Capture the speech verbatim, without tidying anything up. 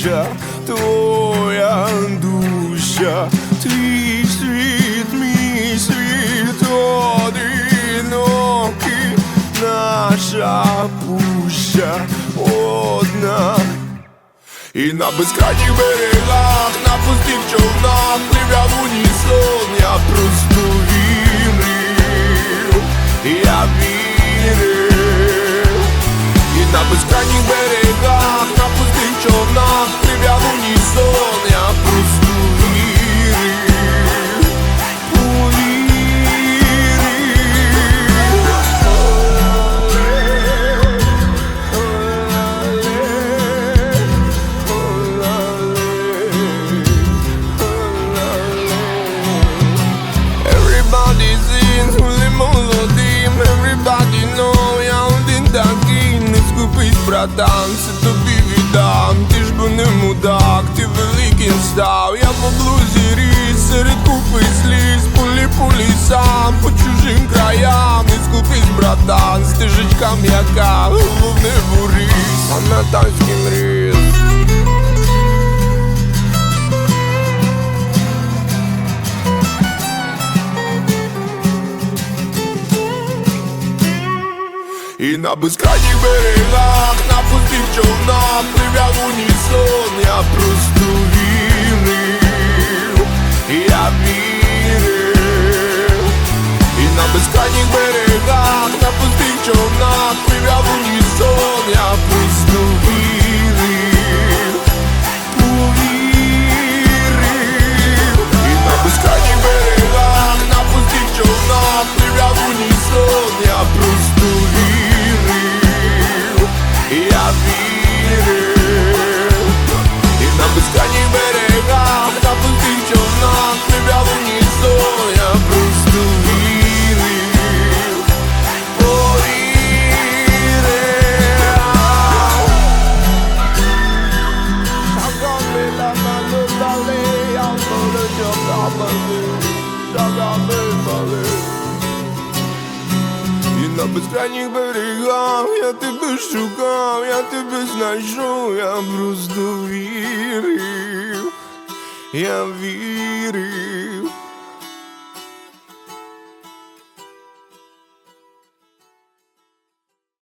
душа, твоя душа, твій світ, мій світ одинокий, наша пуща одна. І на безкрайніх берегах, на пустих човнах пливе в унісон, я просто вірив, я вірив. І на безкрайніх берегах, на пустих човнах пливе в унісон, я просто вірив, братан, все тобі віддам, ти ж бо не мудак, ти великим став. Я по блузі ріс, серед купи сліз, пулі по лісам, по чужим краям. Не скупись, братан, стежечка м'яка, головне буріс, а на танський мріз. І на безкрайніх берегах, на пустих човнах пливе в унісон, я просто вірив, я вірив. І на безкрайніх берегах, на пустих човнах пливе в унісон, я просто вірив, повірив. І на безкрайніх берегах, на пустих човнах пливе в унісон, я просто вірив, я вірив. І на безкрайніх берегах, на пустих човнах пливе в унісон, я просто вірив, повірив. І на безкрайніх берегах я тебе шукав, я тебе знайшов, я просто вірив, я вірив.